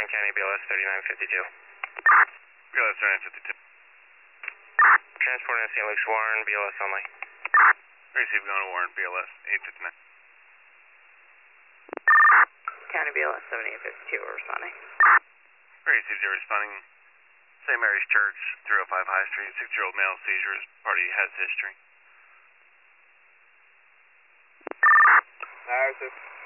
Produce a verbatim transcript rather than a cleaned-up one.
County, B L S thirty-nine fifty-two. B L S thirty-nine fifty-two. Transporting to Saint Luke's Warren, B L S only. Receive going to Warren, B L S eight fifty-nine. County B L S seventy-eight fifty-two, we're responding. Receive zero responding. Saint Mary's Church, three oh five High Street, six-year-old male seizures. Party has history. Alright, sir.